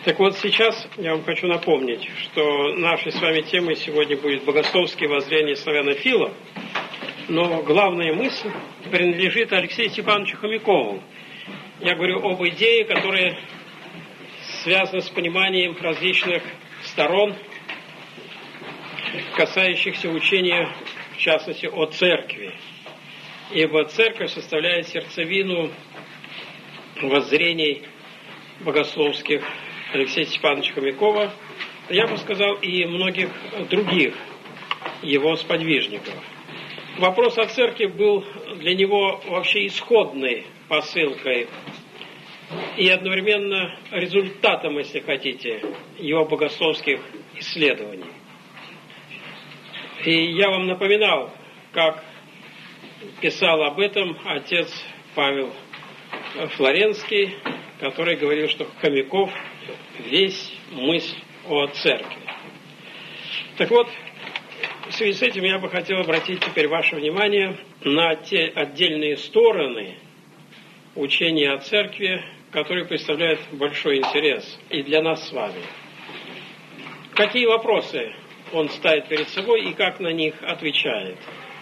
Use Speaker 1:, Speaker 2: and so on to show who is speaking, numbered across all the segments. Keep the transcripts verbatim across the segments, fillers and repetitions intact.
Speaker 1: Так вот, сейчас я вам хочу напомнить, что нашей с вами темой сегодня будет богословские воззрения славянофилов, но главная мысль принадлежит Алексею Степановичу Хомякову. Я говорю об идее, которая связана с пониманием различных сторон, касающихся учения, в частности, о церкви. Ибо церковь составляет сердцевину воззрений богословских Алексея Степановича Хомякова, я бы сказал, и многих других его сподвижников. Вопрос о церкви был для него вообще исходной посылкой и одновременно результатом, если хотите, его богословских исследований. И я вам напоминал, как писал об этом отец Павел Флоренский, который говорил, что Хомяков весь мысль о церкви. Так вот, в связи с этим я бы хотел обратить теперь ваше внимание на те отдельные стороны учения о церкви, которые представляют большой интерес и для нас с вами. Какие вопросы он ставит перед собой и как на них отвечает?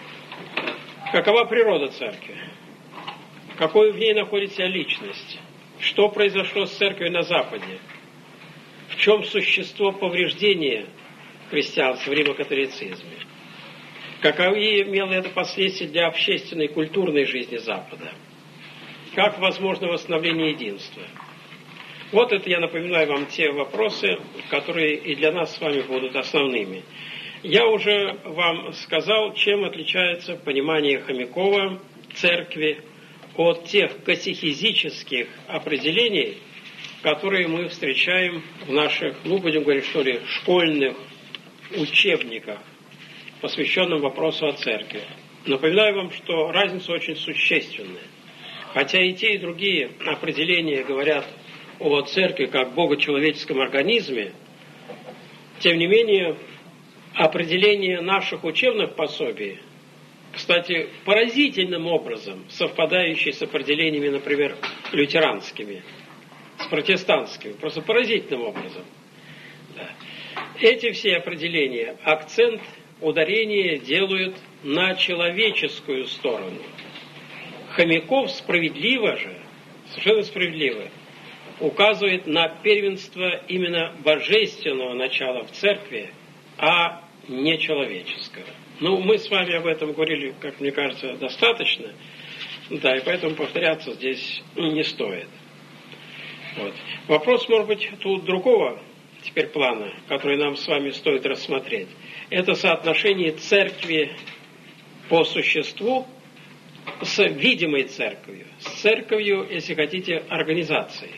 Speaker 1: Какова природа церкви? Какой в ней находится личность? Что произошло с церковью на Западе? В чем существо повреждения христианства в римокатолицизме? Каковы имело это последствия для общественной и культурной жизни Запада? Как возможно восстановление единства? Вот это я напоминаю вам те вопросы, которые и для нас с вами будут основными. Я уже вам сказал, чем отличается понимание Хомякова церкви от тех катехизических определений, которые мы встречаем в наших, ну, будем говорить, что ли, школьных учебниках, посвященных вопросу о церкви. Напоминаю вам, что разница очень существенная. Хотя и те, и другие определения говорят о церкви как богочеловеческом организме, тем не менее, определение наших учебных пособий, кстати, поразительным образом совпадающие с определениями, например, лютеранскими, с протестантскими, просто поразительным образом. Да. Эти все определения, акцент, ударение делают на человеческую сторону. Хомяков справедливо же, совершенно справедливо, указывает на первенство именно божественного начала в церкви, а не человеческого. Ну, мы с вами об этом говорили, как мне кажется, достаточно, да, и поэтому повторяться здесь не стоит. Вот. Вопрос, может быть, тут другого теперь плана, который нам с вами стоит рассмотреть. Это соотношение церкви по существу с видимой церковью, с церковью, если хотите, организацией.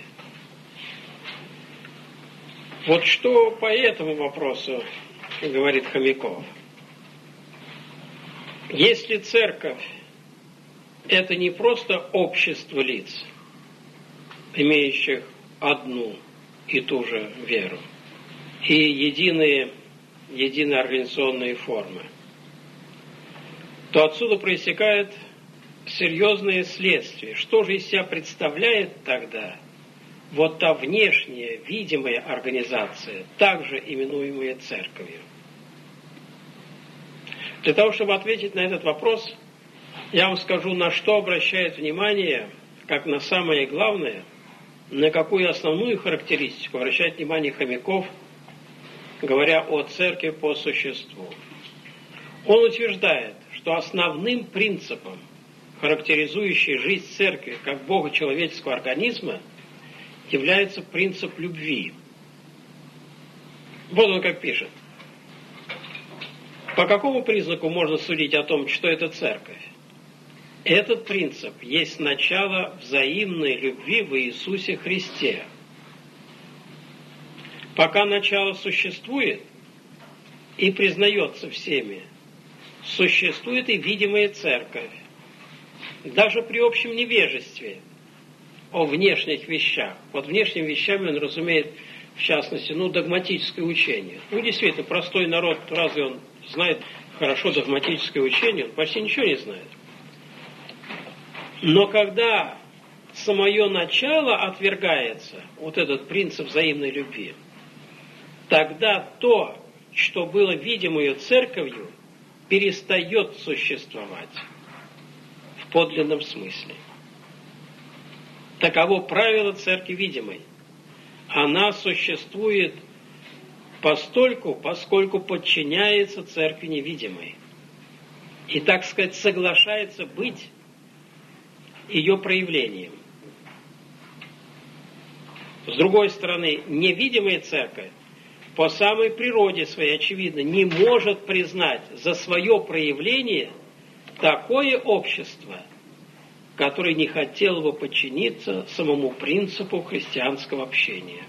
Speaker 1: Вот что по этому вопросу говорит Хомяков. Если церковь – это не просто общество лиц, имеющих одну и ту же веру, и единые, единые организационные формы, то отсюда проистекает серьезные следствия. Что же из себя представляет тогда вот та внешняя, видимая организация, также именуемая церковью? Для того, чтобы ответить на этот вопрос, я вам скажу, на что обращает внимание, как на самое главное, на какую основную характеристику обращает внимание Хомяков, говоря о церкви по существу. Он утверждает, что основным принципом, характеризующий жизнь церкви как богочеловеческого организма, является принцип любви. Вот он как пишет. По какому признаку можно судить о том, что это церковь? Этот принцип есть начало взаимной любви в Иисусе Христе. Пока начало существует и признается всеми, существует и видимая церковь. Даже при общем невежестве о внешних вещах. Под внешними вещами он разумеет, в частности, ну, догматическое учение. Ну, действительно, простой народ, разве он знает хорошо догматическое учение? Он почти ничего не знает. Но когда самое начало отвергается, вот этот принцип взаимной любви, тогда то, что было видимою церковью, перестает существовать в подлинном смысле. Таково правило церкви видимой. Она существует постольку, поскольку подчиняется церкви невидимой. И, так сказать, соглашается быть ее проявлением. С другой стороны, невидимая церковь по самой природе своей, очевидно, не может признать за свое проявление такое общество, которое не хотело бы подчиниться самому принципу христианского общения.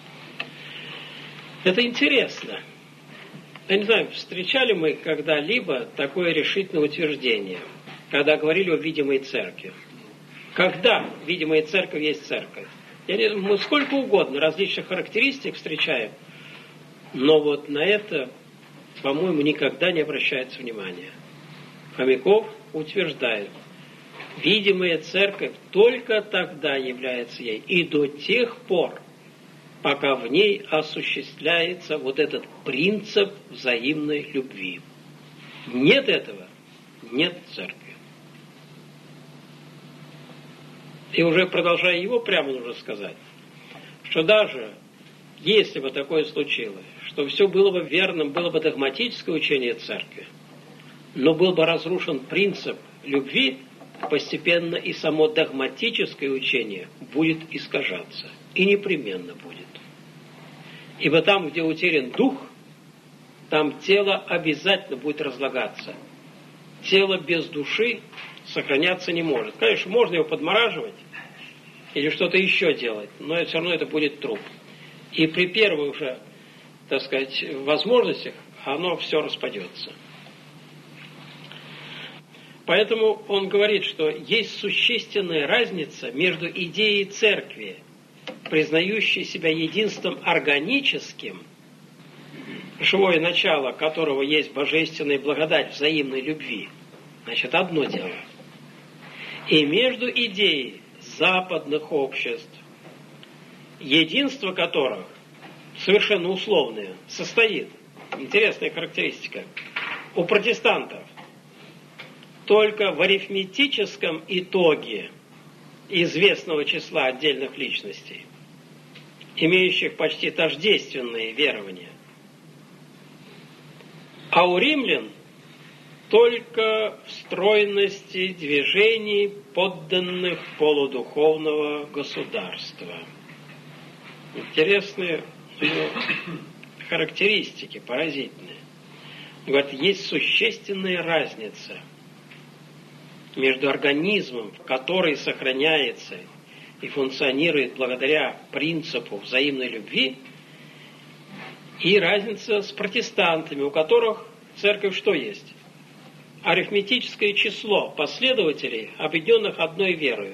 Speaker 1: Это интересно. Я не знаю, встречали мы когда-либо такое решительное утверждение, когда говорили о видимой церкви. Когда видимая церковь есть церковь? Я не, мы сколько угодно различных характеристик встречаем, но вот на это, по-моему, никогда не обращается внимания. Хомяков утверждает, видимая церковь только тогда является ей, и до тех пор, пока в ней осуществляется вот этот принцип взаимной любви. Нет этого, нет церкви. И уже продолжая его, прямо нужно сказать, что даже если бы такое случилось, что все было бы верным, было бы догматическое учение церкви, но был бы разрушен принцип любви, постепенно и само догматическое учение будет искажаться. И непременно будет. Ибо там, где утерян дух, там тело обязательно будет разлагаться. Тело без души сохраняться не может. Конечно, можно его подмораживать или что-то еще делать, но все равно это будет труп. И при первых же, так сказать, возможностях оно все распадется. Поэтому он говорит, что есть существенная разница между идеей церкви, признающей себя единством органическим, живое начало которого есть божественная благодать взаимной любви, значит, одно дело, и между идеей западных обществ, единство которых совершенно условное, состоит, интересная характеристика, у протестантов только в арифметическом итоге известного числа отдельных личностей, имеющих почти тождественные верования. А у римлян только в стройности движений подданных полудуховного государства. Интересные характеристики, поразительные. Говорят, есть существенная разница между организмом, который сохраняется и функционирует благодаря принципу взаимной любви, и разница с протестантами, у которых церковь что есть? Арифметическое число последователей, объединенных одной верою.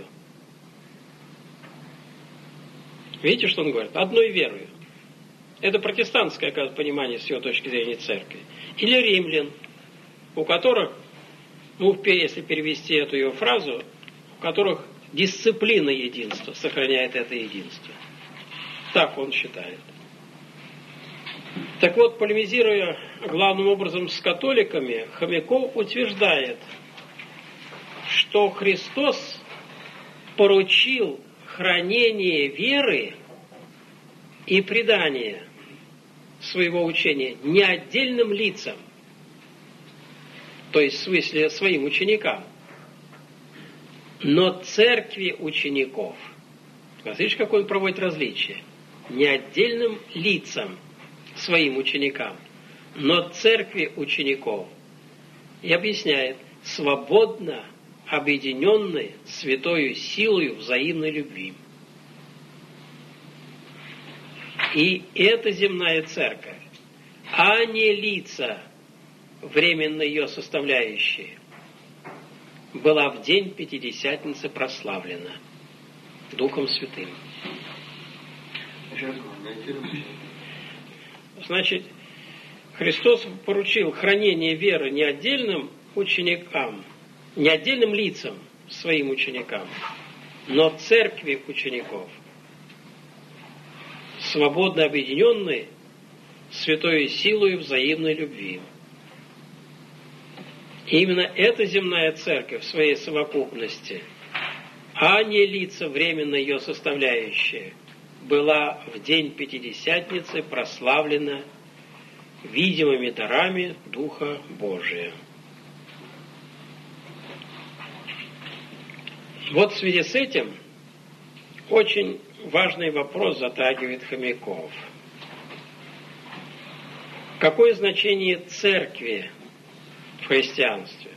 Speaker 1: Видите, что он говорит? Одной верою. Это протестантское, оказывается, понимание с его точки зрения церкви. Или римлян, у которых, ну, если перевести эту его фразу, у которых дисциплина единства сохраняет это единство. Так он считает. Так вот, полемизируя главным образом с католиками, Хомяков утверждает, что Христос поручил хранение веры и предание своего учения не отдельным лицам, то есть в смысле своим ученикам, но церкви учеников. Смотрите, какое он проводит различие. Не отдельным лицам, своим ученикам, но церкви учеников. И объясняет, свободно объединенной святою силою взаимной любви. И эта земная церковь, а не лица, временно ее составляющие, была в день Пятидесятницы прославлена Духом Святым. Значит, Христос поручил хранение веры не отдельным ученикам, не отдельным лицам, своим ученикам, но церкви учеников, свободно объединенные святой силой взаимной любви. И именно эта земная церковь в своей совокупности, а не лица временно ее составляющие, была в день Пятидесятницы прославлена видимыми дарами Духа Божия. Вот в связи с этим очень важный вопрос затрагивает Хомяков. Какое значение церкви в христианстве?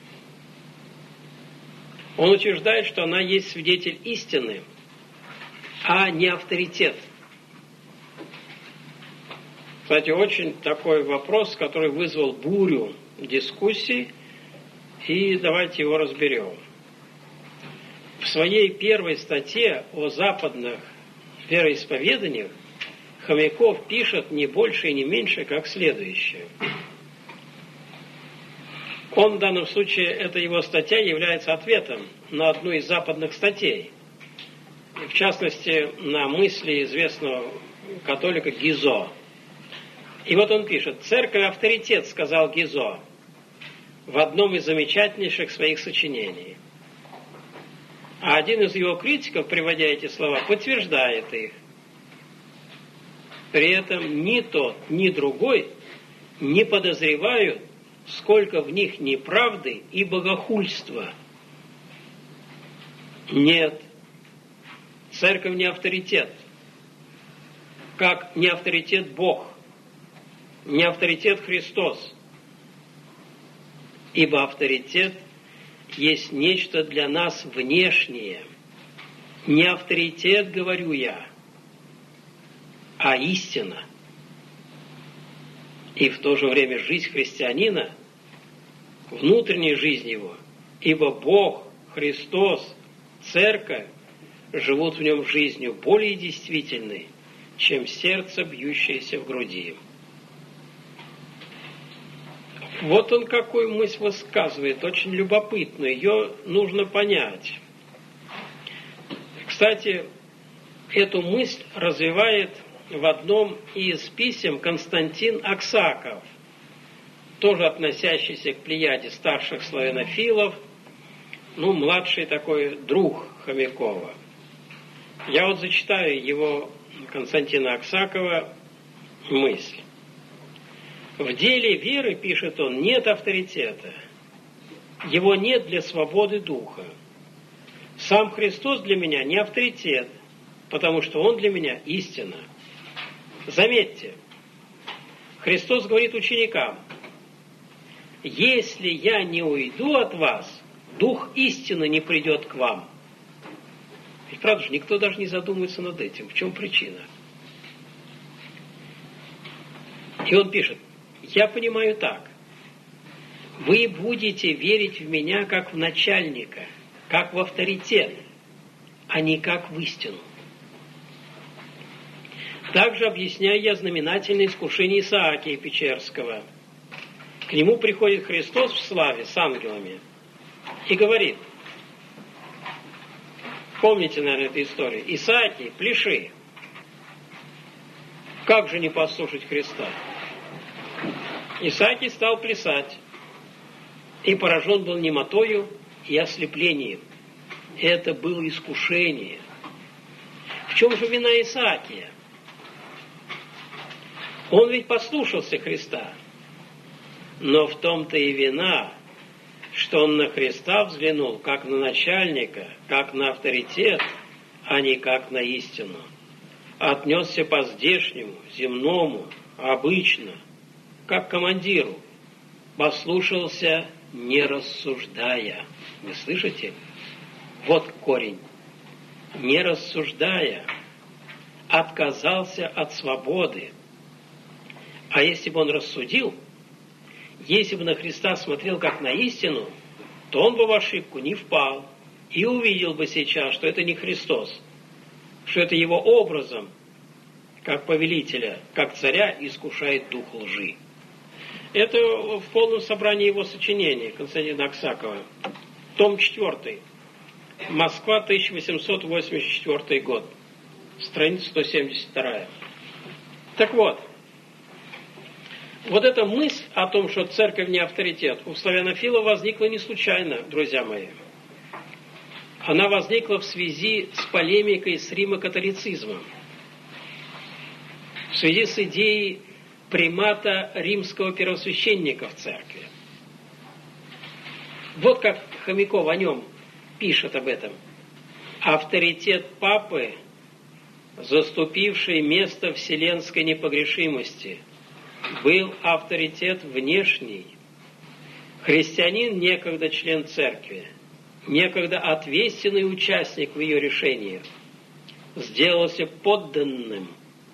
Speaker 1: Он утверждает, что она есть свидетель истины, а не авторитет. Кстати, очень такой вопрос, который вызвал бурю дискуссий, и давайте его разберем. В своей первой статье о западных вероисповеданиях Хомяков пишет не больше и не меньше, как следующее. Он в данном случае, эта его статья является ответом на одну из западных статей. В частности, на мысли известного католика Гизо. И вот он пишет: «Церковь авторитет», сказал Гизо в одном из замечательнейших своих сочинений. А один из его критиков, приводя эти слова, подтверждает их. При этом ни тот, ни другой не подозревают, сколько в них неправды и богохульства. Нет, церковь не авторитет, как не авторитет Бог, не авторитет Христос, ибо авторитет есть нечто для нас внешнее. Не авторитет, говорю я, а истина. И в то же время жизнь христианина, внутренняя жизнь его, ибо Бог, Христос, Церковь живут в нем жизнью более действительной, чем сердце, бьющееся в груди. Вот он какую мысль высказывает, очень любопытную, ее нужно понять. Кстати, эту мысль развивает в одном из писем Константин Аксаков, тоже относящийся к плеяде старших славянофилов, ну, младший такой друг Хомякова. Я вот зачитаю его, Константина Аксакова, мысль. В деле веры, пишет он, нет авторитета. Его нет для свободы духа. Сам Христос для меня не авторитет, потому что Он для меня истина. Заметьте, Христос говорит ученикам: если я не уйду от вас, Дух истины не придет к вам. Ведь правда же, никто даже не задумывается над этим. В чем причина? И он пишет: я понимаю так. Вы будете верить в меня как в начальника, как в авторитет, а не как в истину. Также объясняю я знаменательное искушение Исаакия Печерского. К нему приходит Христос в славе с ангелами и говорит, помните, наверное, эту историю: Исаакий, пляши. Как же не послушать Христа? Исаакий стал плясать и поражен был немотою и ослеплением. Это было искушение. В чем же вина Исаакия? Он ведь послушался Христа. Но в том-то и вина, что он на Христа взглянул как на начальника, как на авторитет, а не как на истину. Отнесся по-здешнему, земному, обычно, как командиру. Послушался, не рассуждая. Вы слышите? Вот корень. Не рассуждая. Отказался от свободы. А если бы он рассудил, если бы на Христа смотрел как на истину, то он бы в ошибку не впал и увидел бы сейчас, что это не Христос, что это его образом, как повелителя, как царя, искушает дух лжи. Это в полном собрании его сочинений Константина Аксакова, том четвертый, Москва, тысяча восемьсот восемьдесят четвёртый год. Страница сто семьдесят два. Так вот, вот эта мысль о том, что церковь не авторитет, у славянофилов возникла не случайно, друзья мои. Она возникла в связи с полемикой с римо-католицизмом, в связи с идеей примата римского первосвященника в церкви. Вот как Хомяков о нем пишет об этом. Авторитет папы, заступивший место вселенской непогрешимости, был авторитет внешний. Христианин, некогда член церкви, некогда ответственный участник в ее решениях, сделался подданным.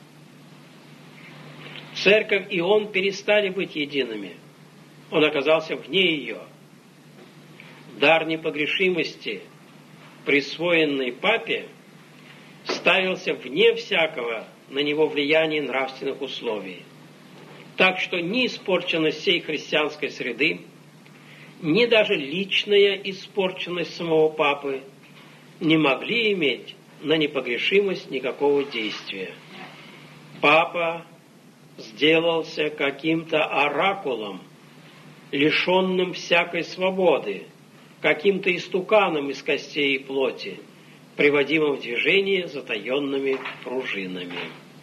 Speaker 1: Церковь и он перестали быть едиными. Он оказался вне ее. Дар непогрешимости, присвоенный папе, ставился вне всякого на него влияния нравственных условий. Так что ни испорченность всей христианской среды, ни даже личная испорченность самого папы не могли иметь на непогрешимость никакого действия. Папа сделался каким-то оракулом, лишенным всякой свободы, каким-то истуканом из костей и плоти, приводимым в движение затаенными пружинами.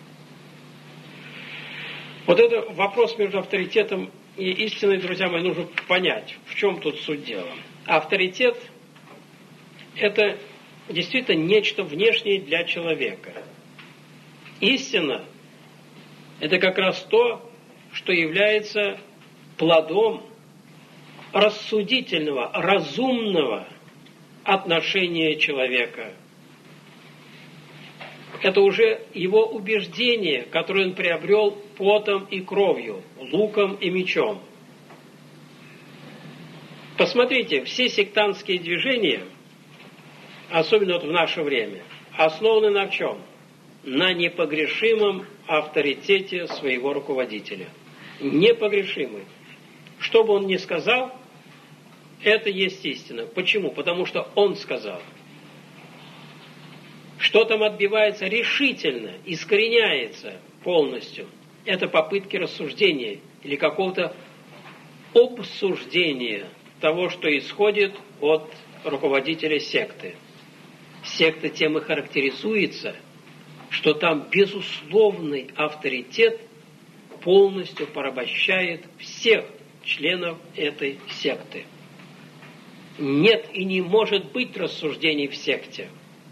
Speaker 1: Вот это вопрос между авторитетом и истиной, друзья мои, нужно понять, в чем тут суть дела. Авторитет – это действительно нечто внешнее для человека. Истина – это как раз то, что является плодом рассудительного, разумного отношения человека. Это уже его убеждение, которое он приобрел потом и кровью, луком и мечом. Посмотрите, все сектантские движения, особенно вот в наше время, основаны на чем? На непогрешимом авторитете своего руководителя. Непогрешимый. Что бы он ни сказал, это есть истина. Почему? Потому что он сказал. Что там отбивается решительно, искореняется полностью, это попытки рассуждения или какого-то обсуждения того, что исходит от руководителя секты. Секта тем и характеризуется, что там безусловный авторитет полностью порабощает всех членов этой секты. Нет и не может быть рассуждений в секте.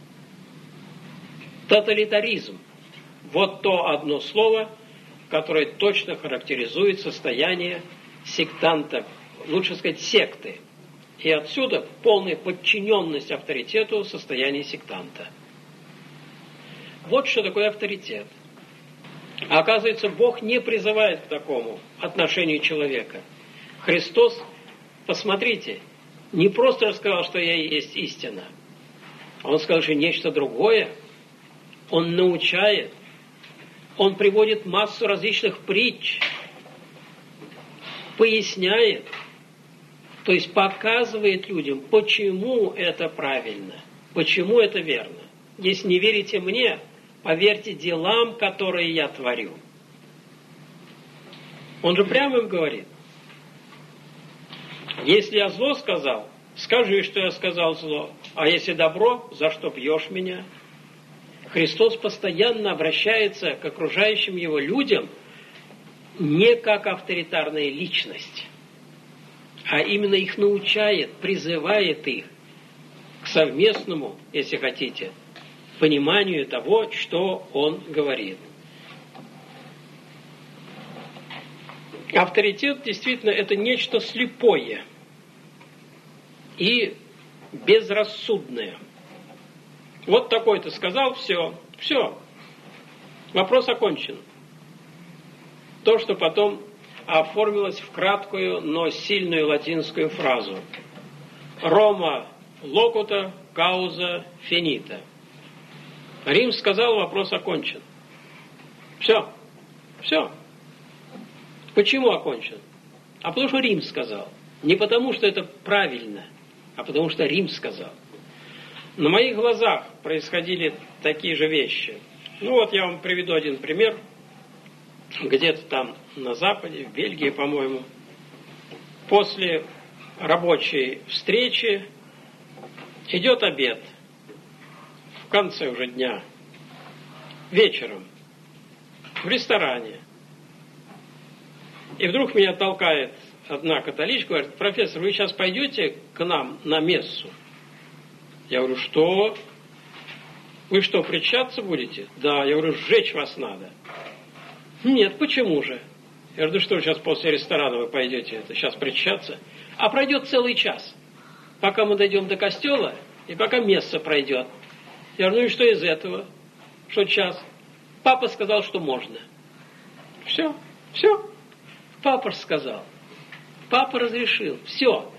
Speaker 1: Тоталитаризм. Вот то одно слово, которое точно характеризует состояние сектантов, лучше сказать, секты. И отсюда полная подчиненность авторитету состояния сектанта. Вот что такое авторитет. А оказывается, Бог не призывает к такому отношению человека. Христос, посмотрите, не просто рассказал, что я и есть истина. Он сказал, что нечто другое. Он научает. Он приводит массу различных притч. Поясняет. То есть показывает людям, почему это правильно. Почему это верно. Если не верите мне, поверьте делам, которые я творю. Он же прямо им говорит. Если я зло сказал, скажи, что я сказал зло. А если добро, за что бьешь меня? Христос постоянно обращается к окружающим его людям не как авторитарная личность, а именно их научает, призывает их к совместному, если хотите, пониманию того, что он говорит. Авторитет действительно это нечто слепое и безрассудное. Вот такой-то сказал, все, все, вопрос окончен. То, что потом оформилось в краткую, но сильную латинскую фразу. Рома локута кауза финита. Рим сказал, вопрос окончен. Все, все. Почему окончен? А потому что Рим сказал. Не потому, что это правильно, а потому что Рим сказал. На моих глазах происходили такие же вещи. Ну вот я вам приведу один пример. Где-то там на Западе, в Бельгии, по-моему, после рабочей встречи идет обед в конце уже дня, вечером, в ресторане. И вдруг меня толкает одна католичка, говорит: профессор, вы сейчас пойдете к нам на мессу? Я говорю: что? Вы что, причащаться будете? Да. Я говорю: сжечь вас надо. Нет, почему же? Я говорю: да что, сейчас после ресторана вы пойдете это, сейчас причащаться? А пройдет целый час, пока мы дойдем до костела, и пока месса пройдет. Я говорю: ну и что из этого? Что час? Папа сказал, что можно. Все, все. Папа сказал. Папа разрешил. Все.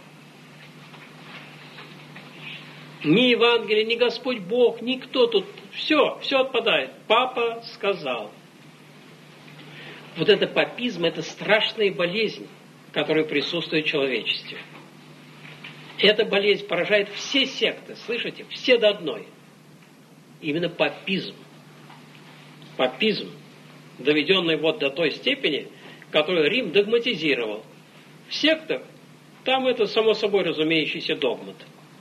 Speaker 1: Ни Евангелие, ни Господь Бог, никто тут. Все, все отпадает. Папа сказал. Вот это папизм, это страшная болезнь, которая присутствует в человечестве. Эта болезнь поражает все секты, слышите? Все до одной. Именно папизм. Папизм, доведенный вот до той степени, которую Рим догматизировал. В сектах там это само собой разумеющийся догмат.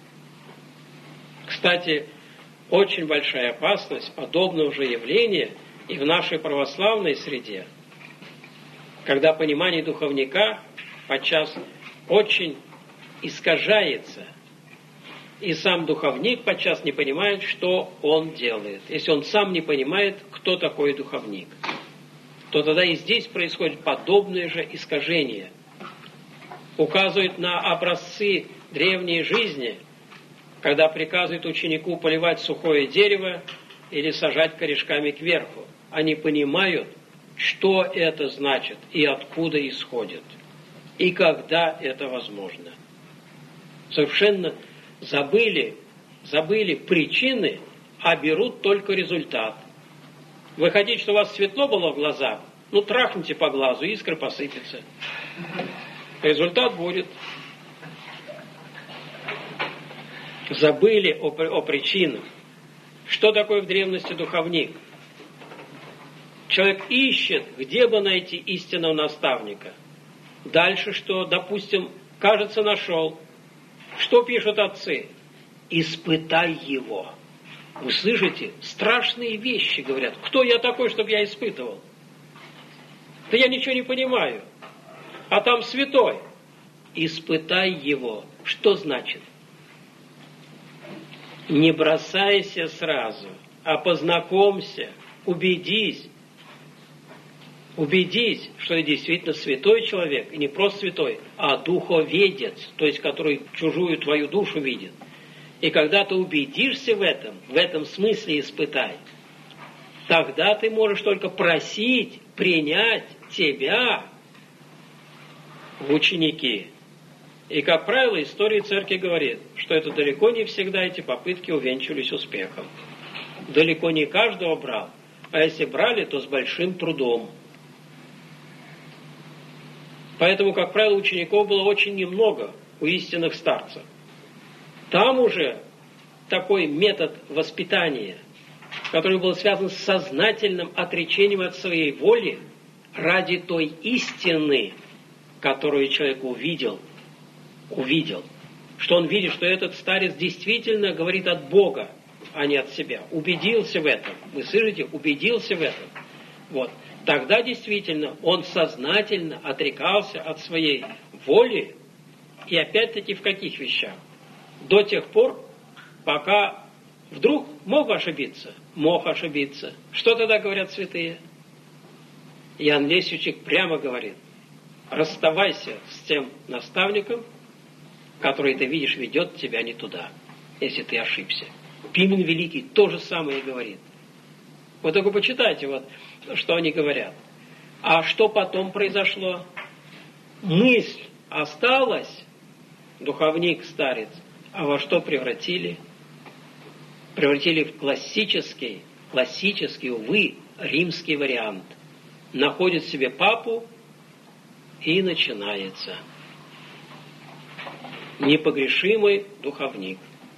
Speaker 1: Кстати, очень большая опасность подобного же явления и в нашей православной среде, когда понимание духовника подчас очень искажается, и сам духовник подчас не понимает, что он делает. Если он сам не понимает, кто такой духовник, то тогда и здесь происходит подобное же искажение. Указывает на образцы древней жизни, когда приказывает ученику поливать сухое дерево или сажать корешками кверху. Они понимают, что это значит и откуда исходит, и когда это возможно. Совершенно забыли, забыли причины, а берут только результат. Вы хотите, чтобы у вас светло было в глазах? Ну, трахните по глазу, искра посыпется. Результат будет. Забыли о, о причинах. Что такое в древности духовник? Человек ищет, где бы найти истинного наставника. Дальше что? Допустим, кажется, нашел. Что пишут отцы? Испытай его. Вы слышите? Страшные вещи говорят. Кто я такой, чтобы я испытывал? Да я ничего не понимаю. А там святой. Испытай его. Что значит? Не бросайся сразу, а познакомься, убедись. Убедись, что ты действительно святой человек, и не просто святой, а духоведец, то есть который чужую твою душу видит. И когда ты убедишься в этом, в этом смысле испытай, тогда ты можешь только просить принять тебя в ученики. И, как правило, история церкви говорит, что это далеко не всегда эти попытки увенчивались успехом. Далеко не каждого брал, а если брали, то с большим трудом. Поэтому, как правило, учеников было очень немного у истинных старцев. Там уже такой метод воспитания, который был связан с сознательным отречением от своей воли ради той истины, которую человек увидел, увидел, что он видит, что этот старец действительно говорит от Бога, а не от себя. Убедился в этом. Вы слышите? Убедился в этом. Вот. Тогда действительно он сознательно отрекался от своей воли, и опять-таки в каких вещах? До тех пор, пока вдруг мог ошибиться, мог ошибиться. Что тогда говорят святые? Иоанн Лесючик прямо говорит: расставайся с тем наставником, который, ты видишь, ведет тебя не туда, если ты ошибся. Пимен Великий то же самое говорит. Вы только почитайте, вот, что они говорят. А что потом произошло? Мысль осталась, духовник, старец, а во что превратили? Превратили в классический, классический, увы, римский вариант. Находит себе папу, и начинается непогрешимый духовник.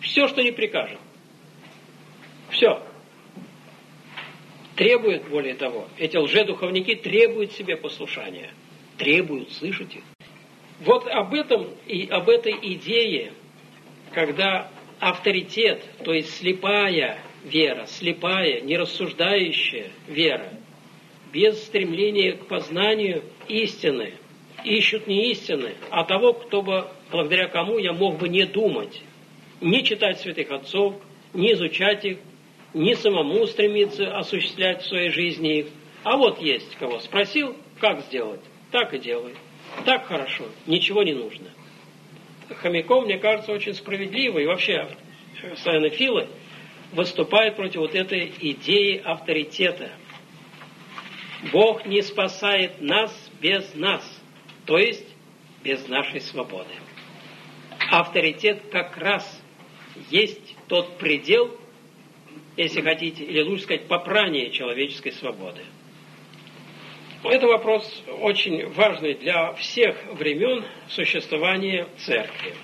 Speaker 1: Все, что не прикажет. Все. Требуют, более того, эти лжедуховники требуют себе послушания. Требуют, слышите? Вот об этом и об этой идее, когда авторитет, то есть слепая вера, слепая, нерассуждающая вера, без стремления к познанию истины, ищут не истины, а того, кто бы, благодаря кому я мог бы не думать, не читать святых отцов, не изучать их, не самому стремиться осуществлять в своей жизни их. А вот есть кого спросил, как сделать, так и делай. Так хорошо, ничего не нужно. Хомяков, мне кажется, очень справедливо, и вообще славянофилы выступают против вот этой идеи авторитета. Бог не спасает нас без нас, то есть без нашей свободы. Авторитет как раз есть тот предел, если хотите, или лучше сказать, попрание человеческой свободы. Это вопрос очень важный для всех времен существования церкви.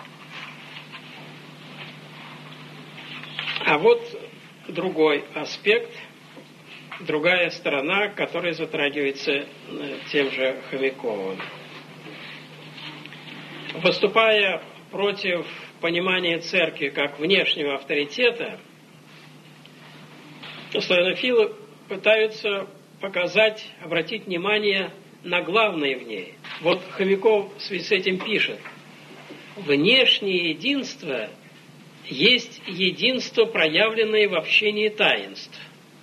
Speaker 1: А вот другой аспект, другая сторона, которая затрагивается тем же Хомяковым. Выступая против понимания церкви как внешнего авторитета, славянофилы пытаются показать, обратить внимание на главное в ней. Вот Хомяков в связи с этим пишет: внешнее единство есть единство, проявленное в общении таинств.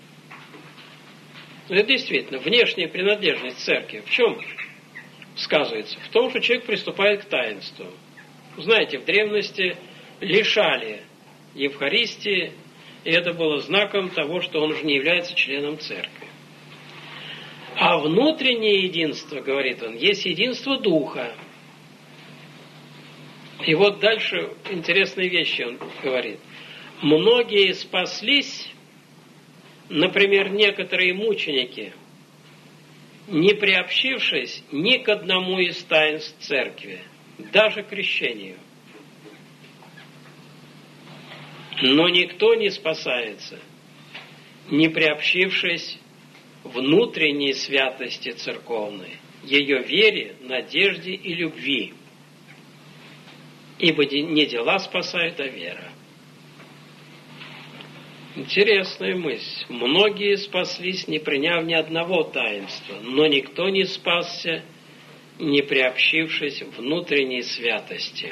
Speaker 1: Это действительно внешняя принадлежность церкви. В чем сказывается? В том, что человек приступает к таинству. Знаете, в древности лишали Евхаристии, и это было знаком того, что он уже не является членом церкви. А внутреннее единство, говорит он, есть единство духа. И вот дальше интересные вещи он говорит. Многие спаслись, например, некоторые мученики, не приобщившись ни к одному из таинств церкви, даже к крещению. Но никто не спасается, не приобщившись внутренней святости церковной, ее вере, надежде и любви. Ибо не дела спасают, а вера. Интересная мысль. Многие спаслись, не приняв ни одного таинства, но никто не спасся, не приобщившись внутренней святости.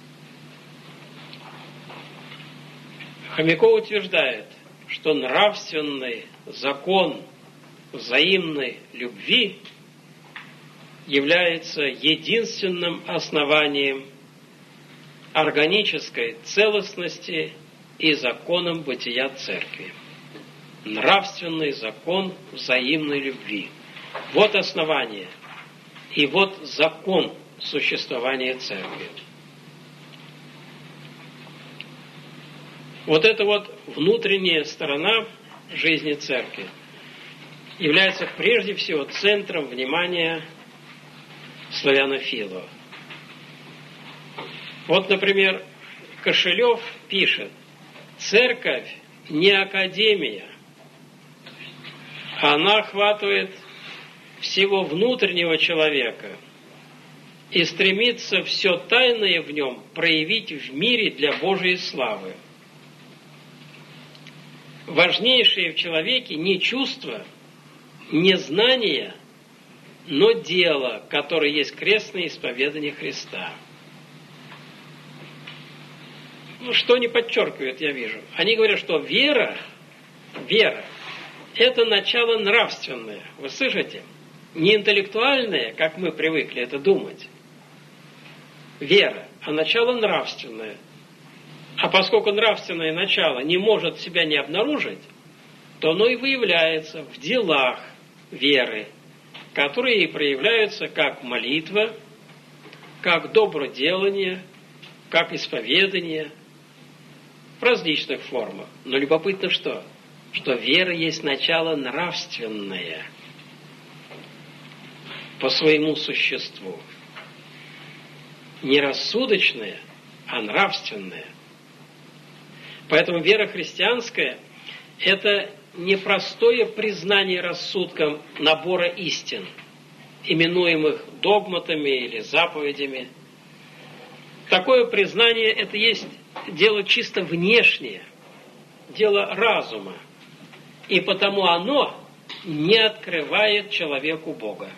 Speaker 1: Хомяков утверждает, что нравственный закон взаимной любви является единственным основанием органической целостности и законом бытия церкви. Нравственный закон взаимной любви. Вот основание и вот закон существования церкви. Вот эта вот внутренняя сторона жизни церкви является прежде всего центром внимания славянофилов. Вот, например, Кошелев пишет: церковь не академия, она охватывает всего внутреннего человека и стремится все тайное в нем проявить в мире для Божией славы. Важнейшее в человеке не чувство, не знание, но дело, которое есть крестное исповедание Христа. Ну, что они подчеркивают, я вижу. Они говорят, что вера, вера, это начало нравственное. Вы слышите? Не интеллектуальное, как мы привыкли это думать. Вера, а начало нравственное. А поскольку нравственное начало не может себя не обнаружить, то оно и выявляется в делах веры, которые и проявляются как молитва, как доброделание, как исповедание, в различных формах. Но любопытно что? Что вера есть начало нравственное по своему существу. Не рассудочное, а нравственное. Поэтому вера христианская – это не простое признание рассудком набора истин, именуемых догматами или заповедями. Такое признание – это есть дело чисто внешнее, дело разума, и потому оно не открывает человеку Бога.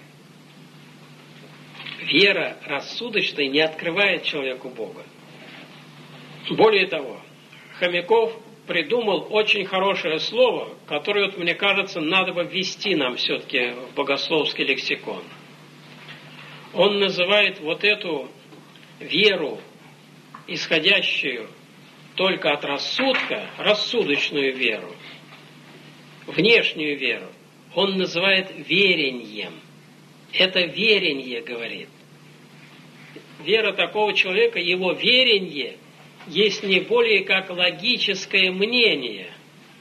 Speaker 1: Вера рассудочная не открывает человеку Бога. Более того, Хомяков придумал очень хорошее слово, которое, вот, мне кажется, надо бы ввести нам все-таки в богословский лексикон. Он называет вот эту веру, исходящую только от рассудка, рассудочную веру, внешнюю веру, он называет вереньем. Это веренье, говорит. Вера такого человека, его веренье, есть не более как логическое мнение.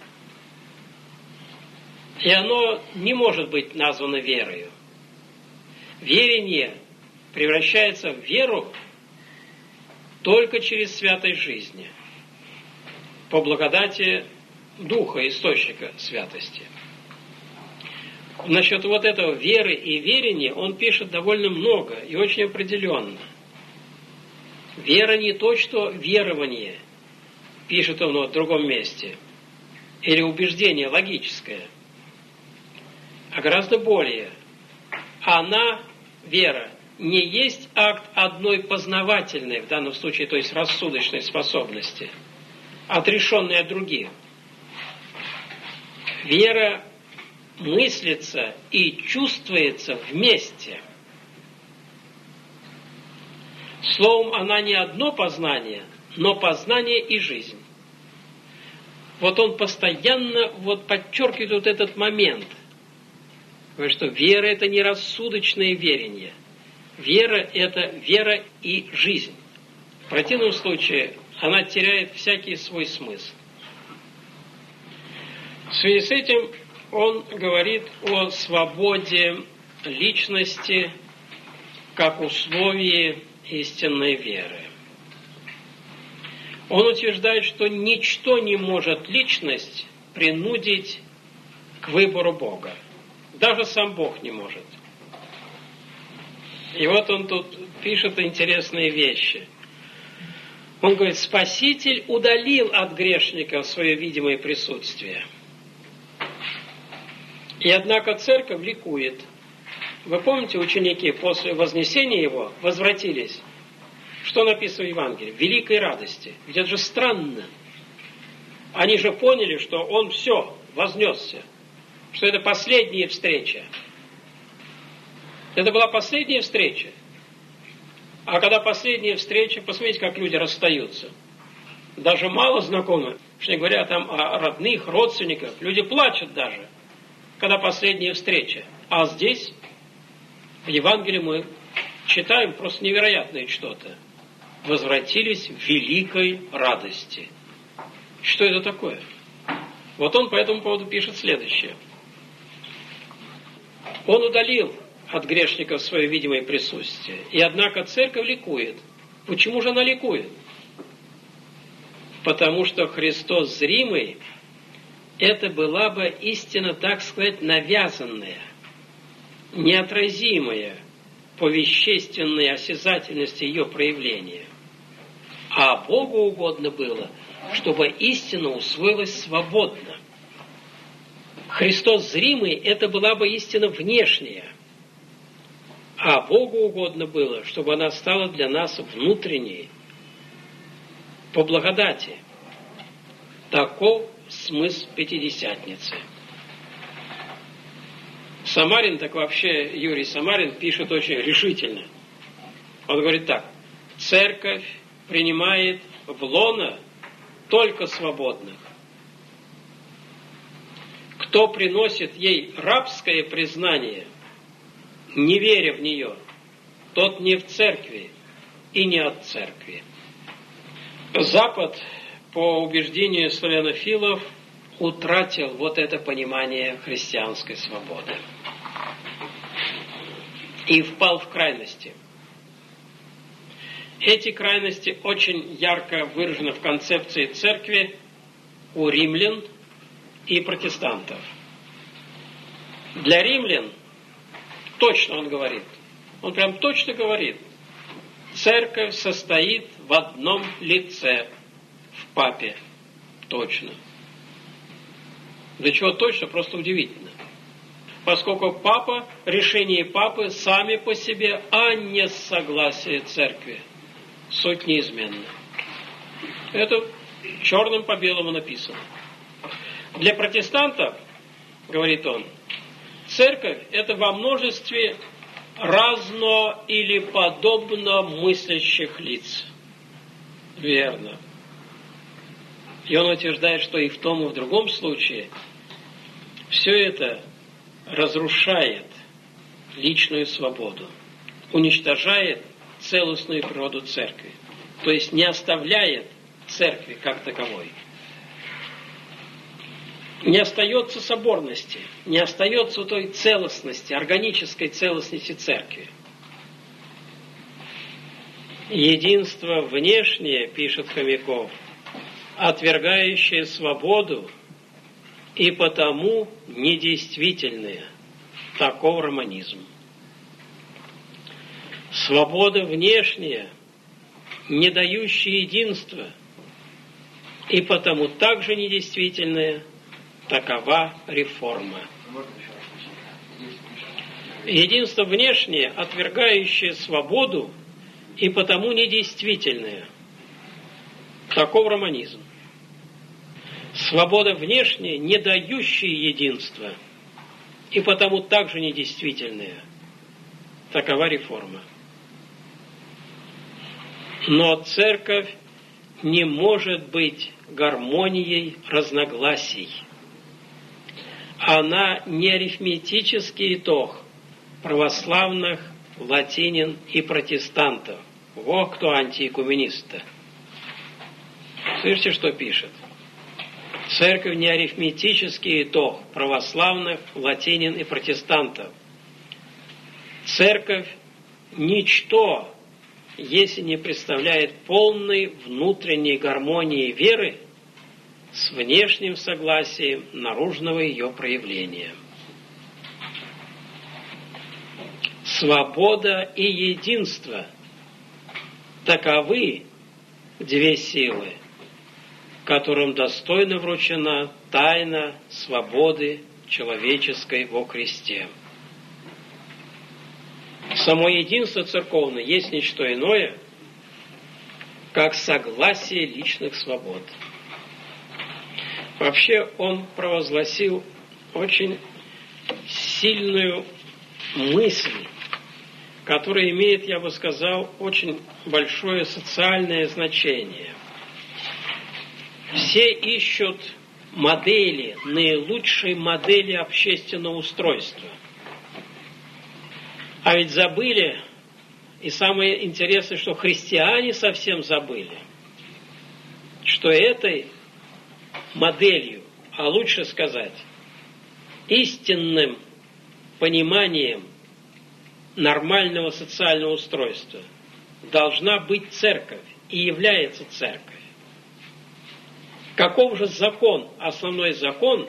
Speaker 1: И оно не может быть названо верою. Веренье превращается в веру только через святость жизни, по благодати Духа, источника святости. Насчет вот этого веры и верения он пишет довольно много и очень определенно. Вера не то, что верование, пишет он в другом месте, или убеждение логическое, а гораздо более. Она, вера, не есть акт одной познавательной, в данном случае, то есть рассудочной способности, отрешенной от других. Вера мыслится и чувствуется вместе. Словом, она не одно познание, но познание и жизнь. Вот он постоянно вот подчеркивает вот этот момент, что вера – это не рассудочное верение. Вера – это вера и жизнь. В противном случае она теряет всякий свой смысл. В связи с этим он говорит о свободе личности как условии истинной веры. Он утверждает, что ничто не может личность принудить к выбору Бога. Даже сам Бог не может. И вот он тут пишет интересные вещи. Он говорит, Спаситель удалил от грешников свое видимое присутствие. И однако церковь ликует. Вы помните, ученики после вознесения его возвратились? Что написано в Евангелии? Великой радости. Ведь это же странно. Они же поняли, что он все, вознесся. Что это последняя встреча. Это была последняя встреча. А когда последняя встреча, посмотрите, как люди расстаются. Даже мало знакомых, что не говоря там о родных, родственниках, люди плачут даже, когда последняя встреча. А здесь, в Евангелии, мы читаем просто невероятное что-то. Возвратились в великой радости. Что это такое? Вот он по этому поводу пишет следующее. Он удалил от грешников свое видимое присутствие. И однако церковь ликует. Почему же она ликует? Потому что Христос зримый, это была бы истина, так сказать, навязанная, неотразимая по вещественной осязательности ее проявления. А Богу угодно было, чтобы истина усвоилась свободно. Христос зримый, это была бы истина внешняя. А Богу угодно было, чтобы она стала для нас внутренней, по благодати. Таков смысл Пятидесятницы. Самарин, так вообще Юрий Самарин пишет очень решительно. Он говорит так. Церковь принимает в лоно только свободных. Кто приносит ей рабское признание, не веря в нее, тот не в церкви и не от церкви. Запад, по убеждению славянофилов, утратил вот это понимание христианской свободы и впал в крайности. Эти крайности очень ярко выражены в концепции церкви у римлян и протестантов. Для римлян точно он говорит, он прям точно говорит, церковь состоит в одном лице, в папе. Точно. Для чего точно? Просто удивительно. Поскольку папа, решения папы сами по себе, а не согласие церкви. Суть неизменна. Это черным по белому написано. Для протестантов, говорит он, церковь – это во множестве разно или подобно мыслящих лиц. Верно. И он утверждает, что и в том, и в другом случае все это разрушает личную свободу, уничтожает целостную природу церкви, то есть не оставляет церкви как таковой. Не остается соборности, не остается той целостности, органической целостности церкви. Единство внешнее, пишет Хомяков, отвергающее свободу и потому недействительное. Таков романизм. Свобода внешняя, не дающая единства, и потому также недействительная. Такова реформа. Единство внешнее, отвергающее свободу, и потому недействительное. Таков романизм. Свобода внешняя, не дающая единства, и потому также недействительная. Такова реформа. Но церковь не может быть гармонией разногласий. Она не арифметический итог православных, латинин и протестантов. Вот кто антиэкуменисты. Слышите, что пишет? Церковь не арифметический итог православных, латинин и протестантов. Церковь ничто, если не представляет полной внутренней гармонии веры с внешним согласием наружного ее проявления. Свобода и единство – таковы две силы, которым достойно вручена тайна свободы человеческой во Христе. Само единство церковное есть не что иное, как согласие личных свобод. Вообще он провозгласил очень сильную мысль, которая имеет, я бы сказал, очень большое социальное значение. Все ищут модели, наилучшие модели общественного устройства. А ведь забыли, и самое интересное, что христиане совсем забыли, что этой моделью, а лучше сказать, истинным пониманием нормального социального устройства должна быть церковь и является церковь. Каков же закон, основной закон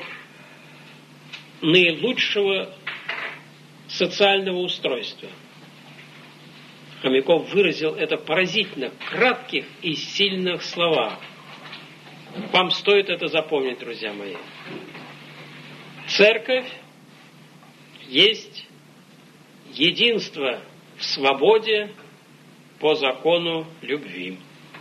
Speaker 1: наилучшего социального устройства? Хомяков выразил это поразительно в кратких и сильных словах. Вам стоит это запомнить, друзья мои. Церковь есть единство в свободе по закону любви.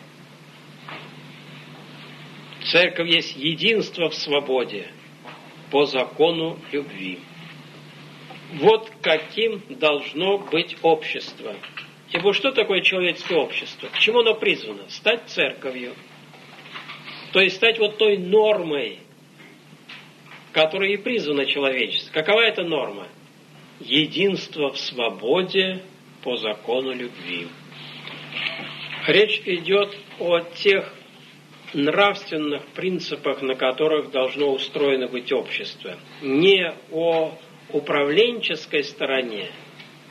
Speaker 1: Церковь есть единство в свободе по закону любви. Вот каким должно быть общество. Ибо что такое человеческое общество? К чему оно призвано? Стать церковью. То есть стать вот той нормой, которой и призвано человечество. Какова эта норма? Единство в свободе по закону любви. Речь идет о тех нравственных принципах, на которых должно устроено быть общество. Не о управленческой стороне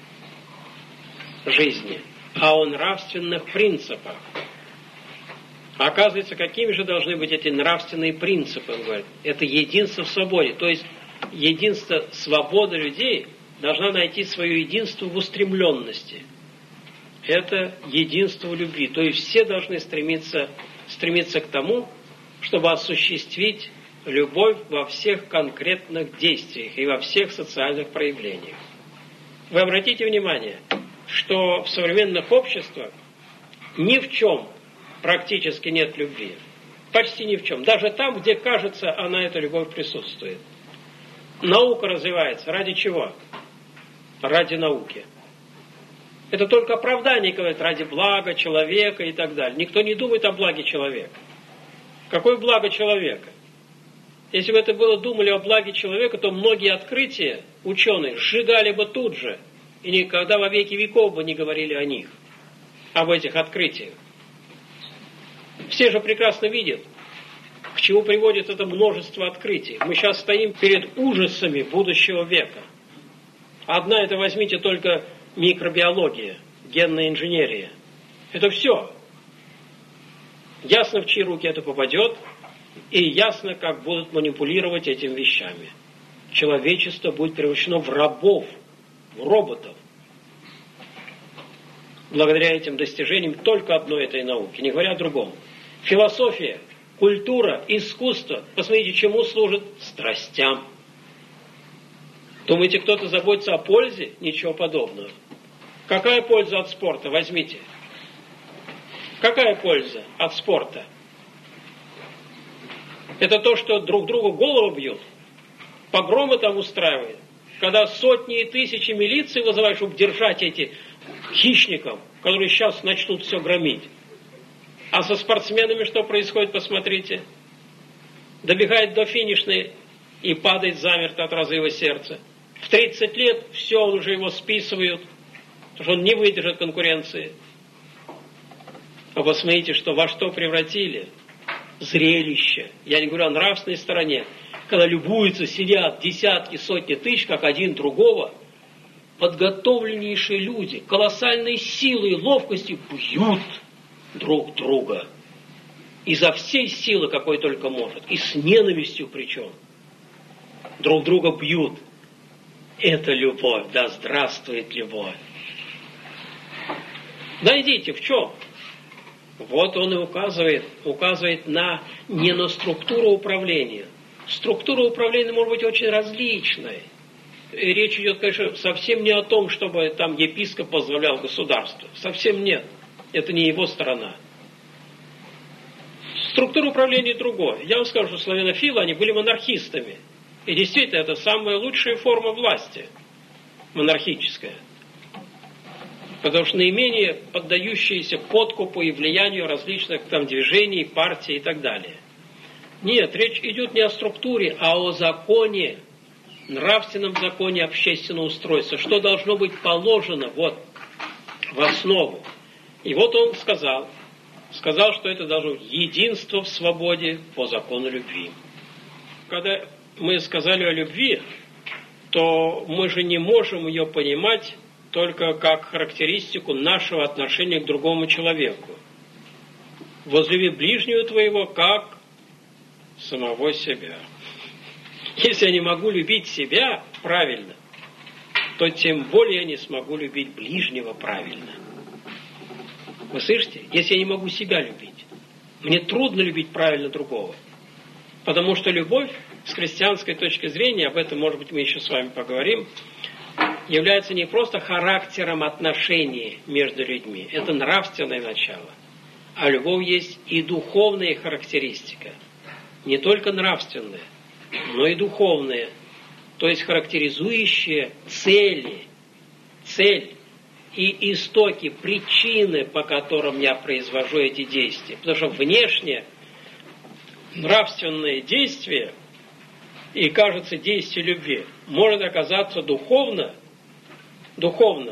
Speaker 1: жизни, а о нравственных принципах. А оказывается, какими же должны быть эти нравственные принципы, он говорит. Это единство в свободе. То есть единство, свобода людей должна найти свое единство в устремленности. Это единство в любви. То есть все должны стремиться, стремиться к тому, чтобы осуществить любовь во всех конкретных действиях и во всех социальных проявлениях. Вы обратите внимание, что в современных обществах ни в чем практически нет любви. Почти ни в чем. Даже там, где, кажется, она, эта любовь присутствует. Наука развивается. Ради чего? Ради науки. Это только оправдание, говорят, ради блага человека и так далее. Никто не думает о благе человека. Какое благо человека? Если бы это было, думали о благе человека, то многие открытия ученые сжигали бы тут же. И никогда во веки веков бы не говорили о них. Об этих открытиях. Все же прекрасно видят, к чему приводит это множество открытий. Мы сейчас стоим перед ужасами будущего века. Одна, это возьмите только микробиология, генная инженерия. Это все. Ясно, в чьи руки это попадет, и ясно, как будут манипулировать этими вещами. Человечество будет превращено в рабов, в роботов. Благодаря этим достижениям только одной этой науки, не говоря о другом. Философия, культура, искусство. Посмотрите, чему служит? Страстям. Думаете, кто-то заботится о пользе? Ничего подобного. Какая польза от спорта? Возьмите. Какая польза от спорта? Это то, что друг другу голову бьют. Погромы там устраивают. Когда сотни и тысячи милиции вызывают, чтобы держать этих хищников, которые сейчас начнут все громить. А со спортсменами что происходит, посмотрите. Добегает до финишной и падает замертво от разрыва сердца. В тридцать лет все, он уже его списывают, потому что он не выдержит конкуренции. А посмотрите, что во что превратили. Зрелище. Я не говорю о нравственной стороне. Когда любуются, сидят десятки, сотни тысяч, как один другого, подготовленнейшие люди, колоссальной силой и ловкостью бьют друг друга. Изо всей силы, какой только может. И с ненавистью причем. Друг друга бьют. Это любовь. Да здравствует любовь. Найдите, в чем? Вот он и указывает, указывает на, не на структуру управления. Структура управления может быть очень различной. И речь идет, конечно, совсем не о том, чтобы там епископ возглавлял государство. Совсем нет. Это не его сторона. Структура управления другое. Я вам скажу, что славянофилы, они были монархистами. И действительно, это самая лучшая форма власти. Монархическая. Потому что наименее поддающиеся подкупу и влиянию различных там движений, партий и так далее. Нет, речь идет не о структуре, а о законе, нравственном законе общественного устройства. Что должно быть положено вот в основу. И вот он сказал, сказал, что это должно быть единство в свободе по закону любви. Когда мы сказали о любви, то мы же не можем ее понимать только как характеристику нашего отношения к другому человеку. Возлюби ближнего твоего, как самого себя. Если я не могу любить себя правильно, то тем более я не смогу любить ближнего правильно. Вы слышите? Если я не могу себя любить, мне трудно любить правильно другого. Потому что любовь, с христианской точки зрения, об этом, может быть, мы еще с вами поговорим, является не просто характером отношений между людьми. Это нравственное начало. А любовь есть и духовная характеристика. Не только нравственная, но и духовная. То есть характеризующая цели, цель и истоки, причины, по которым я произвожу эти действия. Потому что внешне нравственное действие и, кажется, действие любви может оказаться духовно, духовно,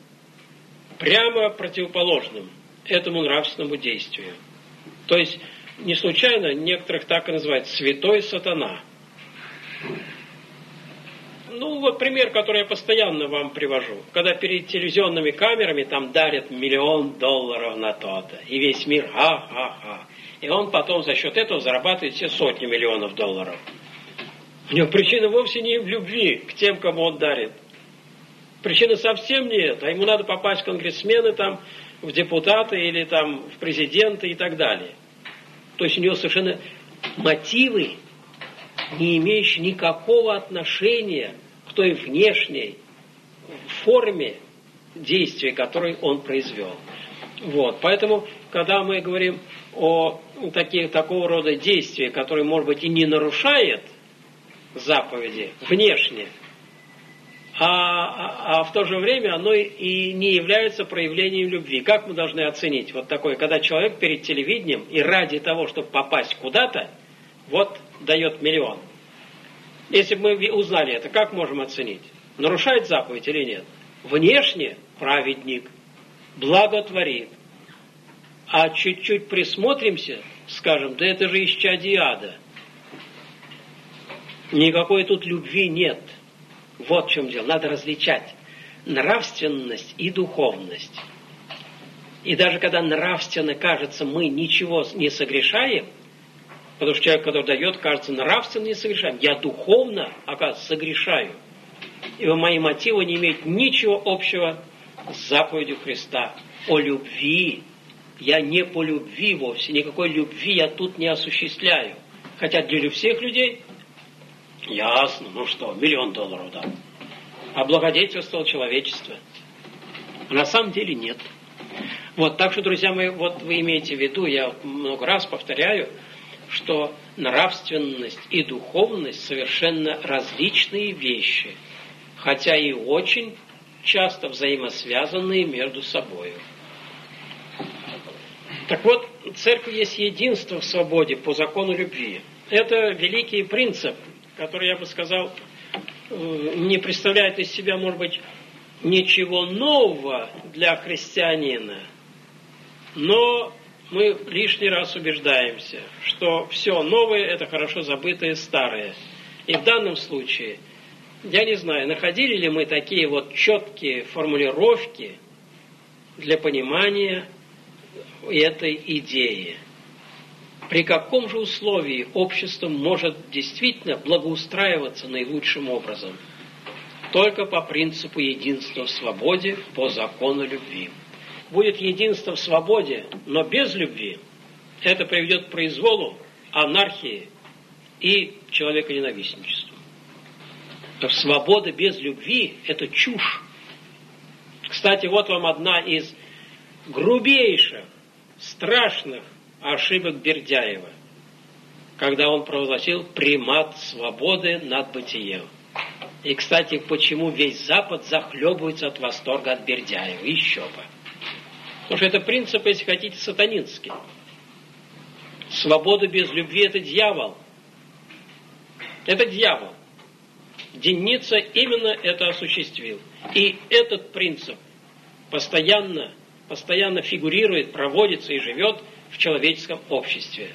Speaker 1: прямо противоположным этому нравственному действию. То есть, не случайно некоторых так и называют «святой сатана». ну вот пример, который я постоянно вам привожу. Когда перед телевизионными камерами там дарят миллион долларов на то-то. И весь мир ха-ха-ха. И он потом за счет этого зарабатывает все сотни миллионов долларов. У него причина вовсе не в любви к тем, кому он дарит. Причина совсем не это. А ему надо попасть в конгрессмены, там, в депутаты или там, в президенты и так далее. То есть у него совершенно мотивы, не имеющие никакого отношения к той внешней форме действия, которую он произвел. Вот. Поэтому, когда мы говорим о таких, такого рода действиях, которые, может быть, и не нарушает заповеди внешне, а, а, а в то же время оно и не является проявлением любви. Как мы должны оценить вот такое, когда человек перед телевидением и ради того, чтобы попасть куда-то, вот дает миллион. Если бы мы узнали это, как можем оценить? Нарушает заповедь или нет? Внешне праведник, благотворит. А чуть-чуть присмотримся, скажем, да это же исчадие ада. Никакой тут любви нет. Вот в чем дело. Надо различать нравственность и духовность. И даже когда нравственно кажется, мы ничего не согрешаем, потому что человек, который дает, кажется, нравственно не согрешаем, я духовно, оказывается, согрешаю. Ибо мои мотивы не имеют ничего общего с заповедью Христа о любви. Я не по любви вовсе, никакой любви я тут не осуществляю. Хотя для всех людей ясно, ну что, миллион долларов дал. Облагодетельствовал человечество. А на самом деле нет. Вот, так что, друзья мои, вот вы имеете в виду, я много раз повторяю, что нравственность и духовность совершенно различные вещи, хотя и очень часто взаимосвязанные между собой. Так вот, церковь есть единство в свободе по закону любви. Это великий принцип, который, я бы сказал, не представляет из себя, может быть, ничего нового для христианина, но мы лишний раз убеждаемся, что все новое – это хорошо забытое старое. И в данном случае, я не знаю, находили ли мы такие вот четкие формулировки для понимания этой идеи. При каком же условии общество может действительно благоустраиваться наилучшим образом? Только по принципу единства в свободе, по закону любви. Будет единство в свободе, но без любви, это приведет к произволу, анархии и человеконенавистничеству. Свобода без любви – это чушь. Кстати, вот вам одна из грубейших, страшных ошибок Бердяева, когда он провозгласил примат свободы над бытием. И, кстати, почему весь Запад захлебывается от восторга от Бердяева? Еще бы. Потому что это принцип, если хотите, сатанинский. Свобода без любви – это дьявол. Это дьявол. Денница именно это осуществил. И этот принцип постоянно, постоянно фигурирует, проводится и живет в человеческом обществе.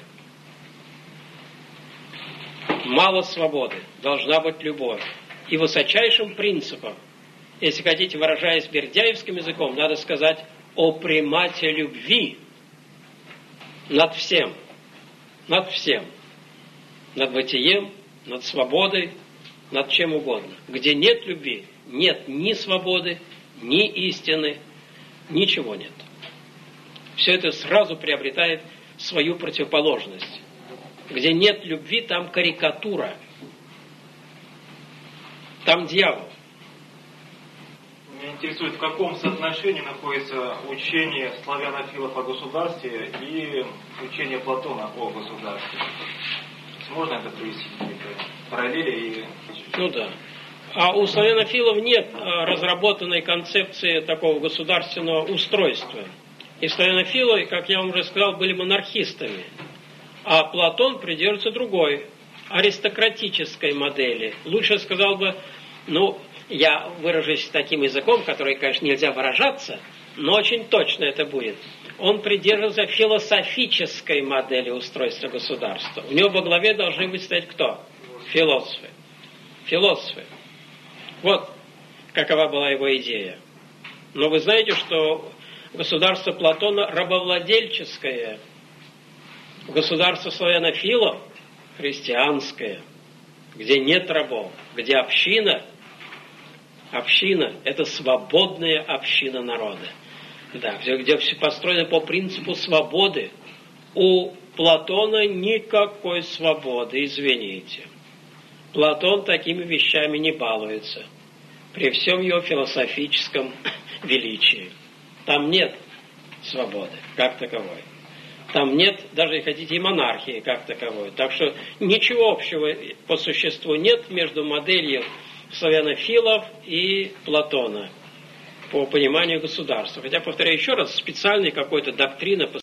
Speaker 1: Мало свободы, должна быть любовь. И высочайшим принципом, если хотите, выражаясь бердяевским языком, надо сказать о примате любви над всем. Над всем. Над бытием, над свободой, над чем угодно. Где нет любви, нет ни свободы, ни истины, ничего нет. Все это сразу приобретает свою противоположность. Где нет любви, там карикатура. Там дьявол.
Speaker 2: Меня интересует, в каком соотношении находится учение славянофилов о государстве и учение Платона о государстве. Можно это привести к параллели? И...
Speaker 1: Ну да. А у славянофилов нет разработанной концепции такого государственного устройства. И славянофилы, как я вам уже сказал, были монархистами. А Платон придерживается другой, аристократической модели. Лучше сказал бы, ну, я выражусь таким языком, который, конечно, нельзя выражаться, но очень точно это будет. Он придерживается философической модели устройства государства. У него во главе должны быть стоять кто? Философы. Философы. Вот какова была его идея. Но вы знаете, что государство Платона рабовладельческое, государство славянофилов христианское, где нет рабов, где община, община – это свободная община народа. Да, где, где все построено по принципу свободы. У Платона никакой свободы, извините. Платон такими вещами не балуется. При всем его философическом величии. Там нет свободы, как таковой. Там нет, даже, хотите, и монархии, как таковой. Так что ничего общего по существу нет между моделью славянофилов и Платона по пониманию государства. Хотя, повторяю еще раз, специальной какой-то доктрины